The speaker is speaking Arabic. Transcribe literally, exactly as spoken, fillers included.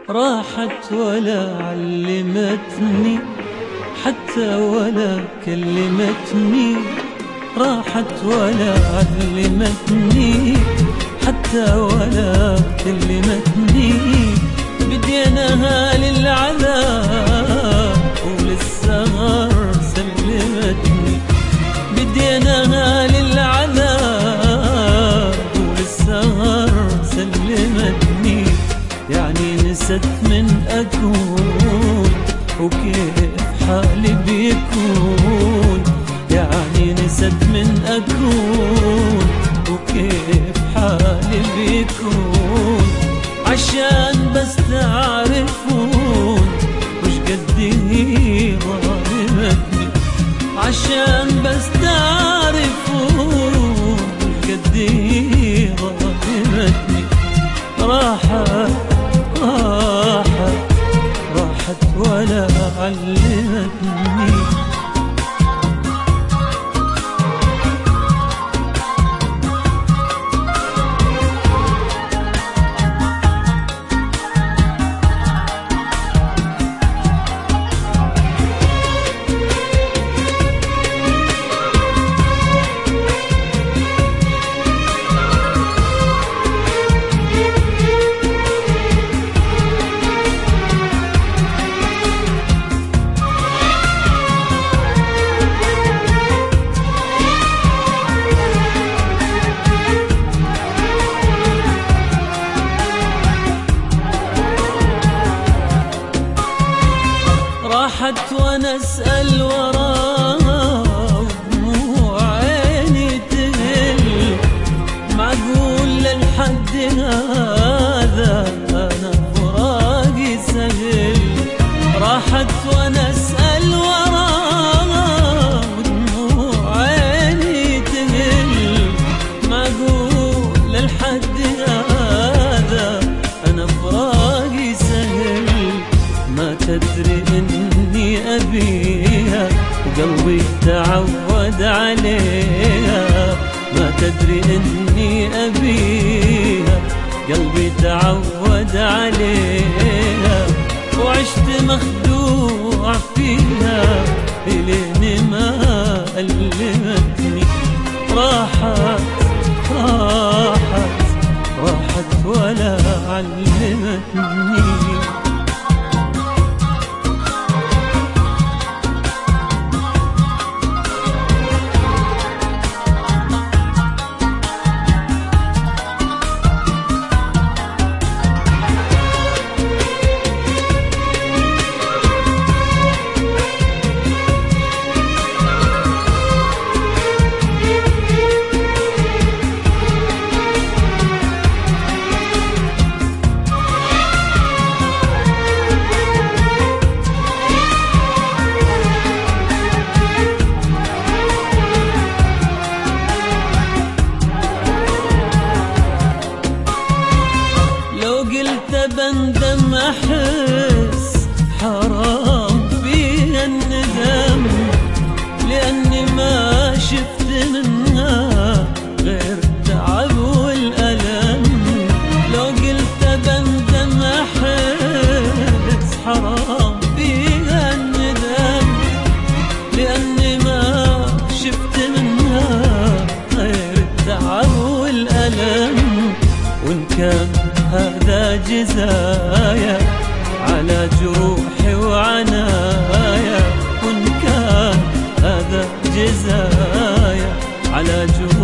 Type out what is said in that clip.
راحت ولا علمتني حتى ولا كلمتني، راحت ولا علمتني حتى ولا كلمتني. بديناها للعذاب وللسهر سلمتني، بديناها للعذاب وللسهر سلمتني. يعني نست من أكون وكيف حالي بيكون، يعني نست من أكون وكيف حالي بيكون. عشان بس تعرفون وش قد هي ظالمتني، عشان بس تعرفون وش قد هي ظالمتني. راحت راحت راحت ولا علمتني. راحت وانا اسال وراها ودموع عيني تهل، معقول للحد هذا انا فراقي سهل. راحت وانا اسال وراها ودموع عيني تهل، معقول للحد هذا انا فراقي سهل. ما تدري اني ابيها وقلبي تعود عليها، ما تدري اني ابيها قلبي تعود عليها. وعشت مخدوع فيها الين ما ألمتني. راحت راحت راحت ولا علمتني. بندم أحس حرام بيها الندم، لأني ما شفت منها غير التعب والألم. لو قلت بندم أحس حرام بيها الندم، لأني ما شفت منها غير التعب والألم. وإن كان هذا جزايا على جروحي وعنايا، وإن كان هذا جزايا على جروحي